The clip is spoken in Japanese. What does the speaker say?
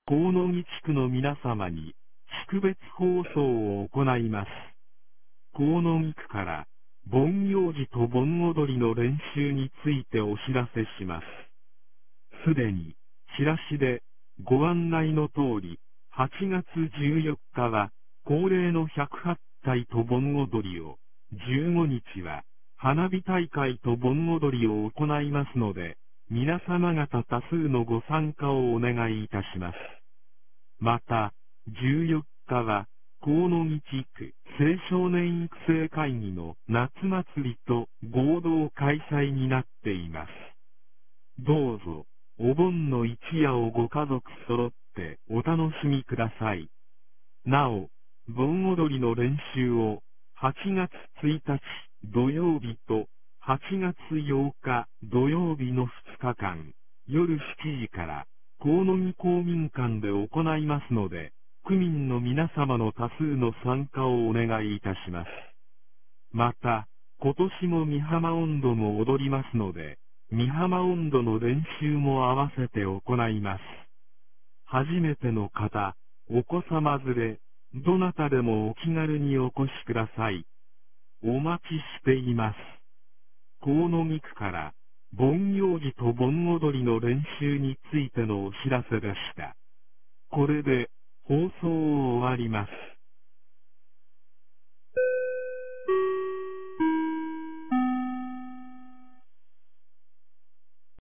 河野木地区の皆様に識別放送を行います。河野木区から盆行事と盆踊りの練習についてお知らせします。すでにチラシでご案内の通り、8月14日は恒例の108体と盆踊りを、15日は花火大会と盆踊りを行いますので、皆様方多数のご参加をお願いいたします。また、14日は、河野木地区青少年育成会議の夏祭りと合同開催になっています。どうぞ、お盆の一夜をご家族揃ってお楽しみください。なお、盆踊りの練習を8月1日土曜日と8月8日土曜日の2日間、夜7時から河野木公民館で行いますので、区民の皆様の多数の参加をお願いいたします。また、今年も美浜音頭も踊りますので、美浜音頭の練習も合わせて行います。初めての方、お子様連れ、どなたでもお気軽にお越しください。お待ちしています。河野木区から、盆行事と盆踊りの練習についてのお知らせでした。これで、放送を終わります。